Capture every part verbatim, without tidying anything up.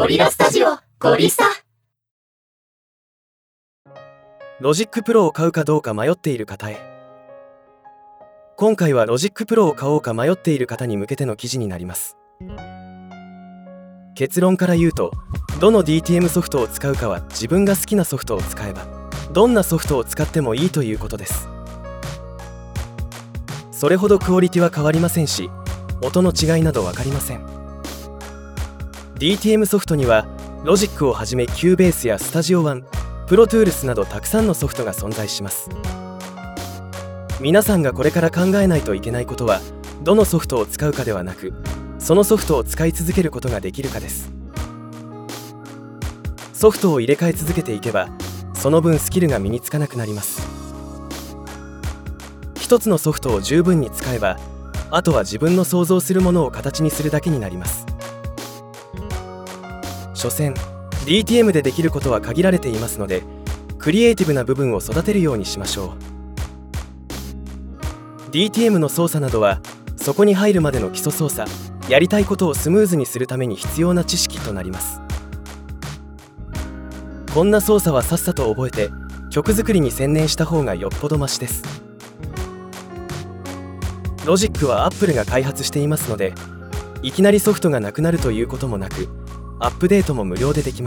ゴリラスタジオゴリスタ。 ロジックプロを買うかどうか迷っている方へ。今回はロジックプロを買おうか迷っている方に向けての記事になります。結論から言うと、どの ディーティーエム ソフトを使うかは自分が好きなソフトを使えば、どんなソフトを使ってもいいということです。それほどクオリティは変わりませんし、音の違いなど分かりません。ディーティーエム ソフトにはロジックをはじめ キューベース やスタジオワン、プロトゥールスなどたくさんのソフトが存在します。皆さんがこれから考えないといけないことは、どのソフトを使うかではなく、そのソフトを使い続けることができるかです。ソフトを入れ替え続けていけば、その分スキルが身につかなくなります。一つのソフトを十分に使えば、あとは自分の想像するものを形にするだけになります。所詮 ディーティーエム でできることは限られていますので、クリエイティブな部分を育てるようにしましょう。 ディーティーエム の操作などは、そこに入るまでの基礎操作、やりたいことをスムーズにするために必要な知識となります。こんな操作はさっさと覚えて、曲作りに専念した方がよっぽどマシです。ロジックは Apple が開発していますので、いきなりソフトがなくなるということもなく、アップデートも無料でできます。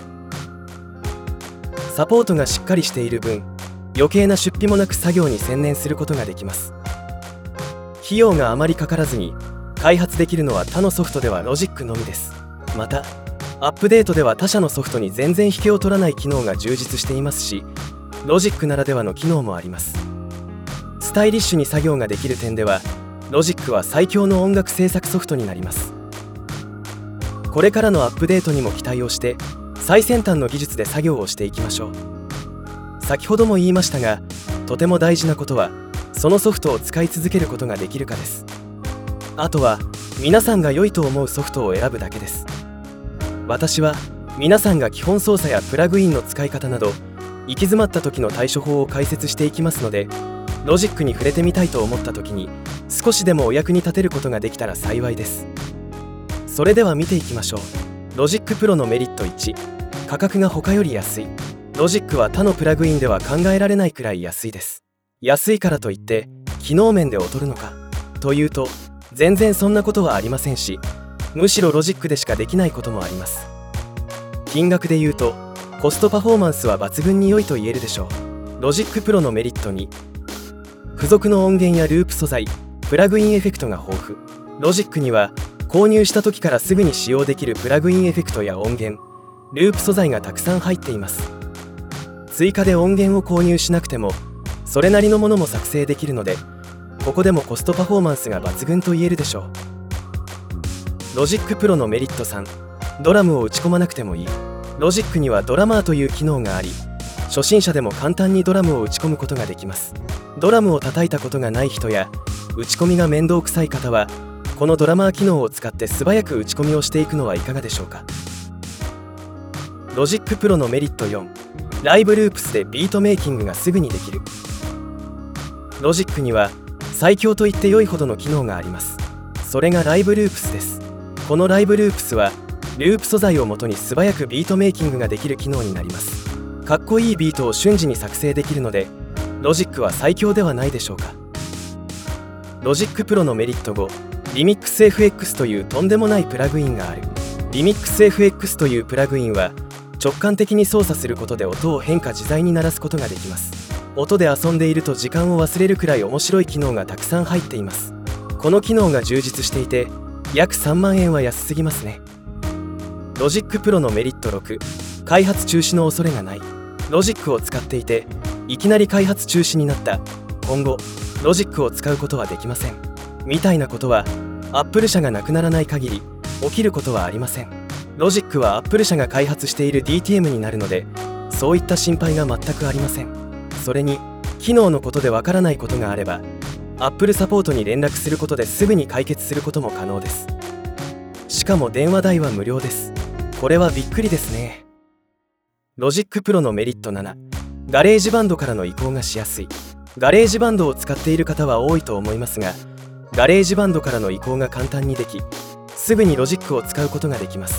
サポートがしっかりしている分、余計な出費もなく作業に専念することができます。費用があまりかからずに開発できるのは他のソフトではロジックのみです。またアップデートでは他社のソフトに全然引けを取らない機能が充実していますし、ロジックならではの機能もあります。スタイリッシュに作業ができる点では、ロジックは最強の音楽制作ソフトになります。これからのアップデートにも期待をして、最先端の技術で作業をしていきましょう。先ほども言いましたが、とても大事なことは、そのソフトを使い続けることができるかです。あとは皆さんが良いと思うソフトを選ぶだけです。私は皆さんが基本操作やプラグインの使い方など、行き詰まった時の対処法を解説していきますので、ロジックに触れてみたいと思った時に少しでもお役に立てることができたら幸いです。それでは見ていきましょう。ロジックプロのメリットいち、価格が他より安い。ロジックは他のプラグインでは考えられないくらい安いです。安いからといって機能面で劣るのかというと、全然そんなことはありませんし、むしろロジックでしかできないこともあります。金額で言うとコストパフォーマンスは抜群に良いと言えるでしょう。ロジックプロのメリットに、付属の音源やループ素材、プラグインエフェクトが豊富。ロジックには購入した時からすぐに使用できるプラグインエフェクトや音源、ループ素材がたくさん入っています。追加で音源を購入しなくても、それなりのものも作成できるので、ここでもコストパフォーマンスが抜群と言えるでしょう。ロジックプロのメリットさん、ドラムを打ち込まなくてもいい。ロジックにはドラマーという機能があり、初心者でも簡単にドラムを打ち込むことができます。ドラムを叩いたことがない人や、打ち込みが面倒くさい方は、このドラマー機能を使って素早く打ち込みをしていくのはいかがでしょうか。ロジックプロのメリットよん、ライブループスでビートメイキングがすぐにできる。ロジックには最強と言って良いほどの機能があります。それがライブループスです。このライブループスはループ素材をもとに素早くビートメイキングができる機能になります。かっこいいビートを瞬時に作成できるので、ロジックは最強ではないでしょうか。ロジックプロのメリットご、リミックスエフエックスというとんでもないプラグインがある。リミックスエフエックスというプラグインは直感的に操作することで音を変化自在に鳴らすことができます。音で遊んでいると時間を忘れるくらい面白い機能がたくさん入っています。この機能が充実していて、約さんまんえんは安すぎますね。ロジックプロのメリットろく、開発中止の恐れがない。ロジックを使っていていきなり開発中止になった、今後ロジックを使うことはできません、みたいなことは Apple 社がなくならない限り起きることはありません。ロジックは Apple 社が開発している ディーティーエム になるので、そういった心配が全くありません。それに機能のことでわからないことがあれば Apple サポートに連絡することですぐに解決することも可能です。しかも電話代は無料です。これはびっくりですね。ロジックプロのメリットなな、ガレージバンドからの移行がしやすい。ガレージバンドを使っている方は多いと思いますが、ガレージバンドからの移行が簡単にでき、すぐにロジックを使うことができます。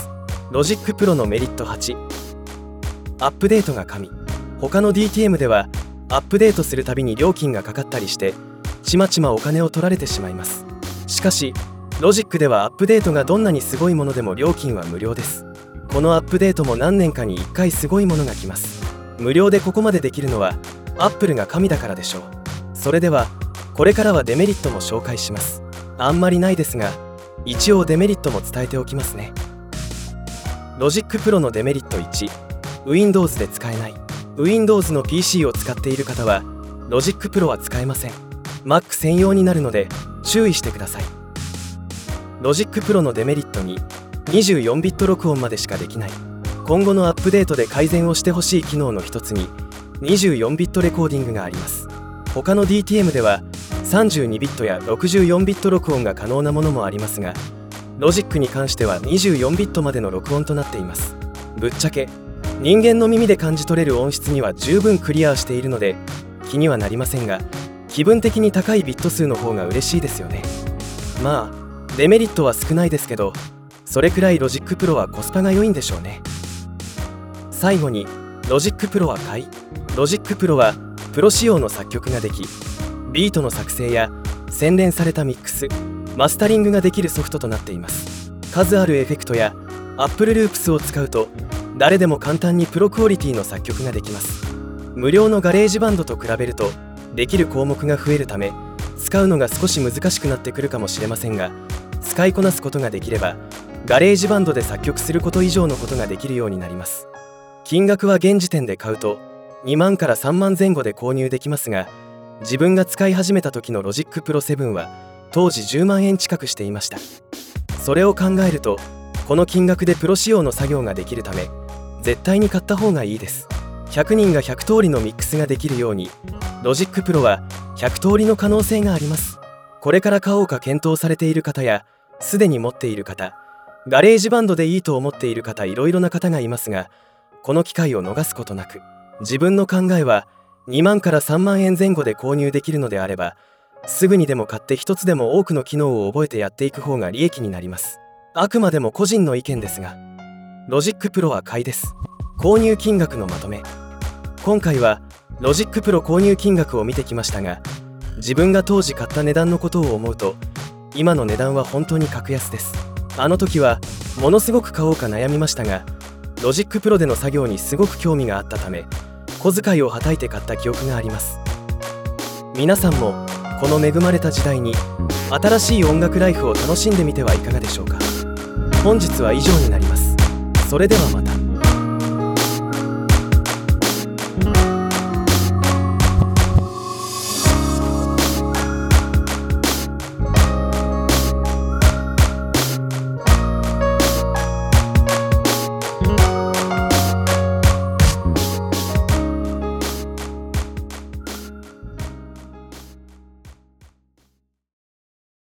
ロジックプロのメリットはち、アップデートが神。他の ディーティーエム ではアップデートするたびに料金がかかったりしてちまちまお金を取られてしまいます。しかしロジックではアップデートがどんなにすごいものでも料金は無料です。このアップデートも何年かにいっかいすごいものが来ます。無料でここまでできるのはアップルが神だからでしょう。それではこれからはデメリットも紹介します。あんまりないですが一応デメリットも伝えておきますね。ロジックプロのデメリットいち、 Windows で使えない。 Windows の ピーシー を使っている方はロジックプロは使えません。 Mac 専用になるので注意してください。ロジックプロのデメリットに、にじゅうよんビット録音までしかできない。今後のアップデートで改善をしてほしい機能の一つににじゅうよんビットレコーディングがあります。他の ディーティーエム ではさんじゅうにビットやろくじゅうよんビット録音が可能なものもありますが、ロジックに関してはにじゅうよんビットまでの録音となっています。ぶっちゃけ人間の耳で感じ取れる音質には十分クリアしているので気にはなりませんが、気分的に高いビット数の方が嬉しいですよね。まあデメリットは少ないですけど、それくらいロジックプロはコスパが良いんでしょうね。最後にロジックプロは買い。ロジックプロはプロ仕様の作曲ができ、ビートの作成や洗練されたミックス、マスタリングができるソフトとなっています。数あるエフェクトやアップルループスを使うと誰でも簡単にプロクオリティの作曲ができます。無料のガレージバンドと比べるとできる項目が増えるため使うのが少し難しくなってくるかもしれませんが、使いこなすことができればガレージバンドで作曲すること以上のことができるようになります。金額は現時点で買うとにまんからさんまんぜん後で購入できますが、自分が使い始めた時のロジックプロセブンは当時じゅうまんえん近くしていました。それを考えるとこの金額でプロ仕様の作業ができるため絶対に買った方がいいです。ひゃくにんがひゃく通りのミックスができるようにロジックプロはひゃく通りの可能性があります。これから買おうか検討されている方やすでに持っている方、ガレージバンドでいいと思っている方、いろいろな方がいますが、この機会を逃すことなく、自分の考えはにまんからさんまんえんぜん後で購入できるのであればすぐにでも買って一つでも多くの機能を覚えてやっていく方が利益になります。あくまでも個人の意見ですが、ロジックプロは買いです。購入金額のまとめ。今回はロジックプロ購入金額を見てきましたが、自分が当時買った値段のことを思うと今の値段は本当に格安です。あの時はものすごく買おうか悩みましたが、ロジックプロでの作業にすごく興味があったため小遣いをはたいて買った記憶があります。皆さんもこの恵まれた時代に新しい音楽ライフを楽しんでみてはいかがでしょうか。本日は以上になります。それではまた。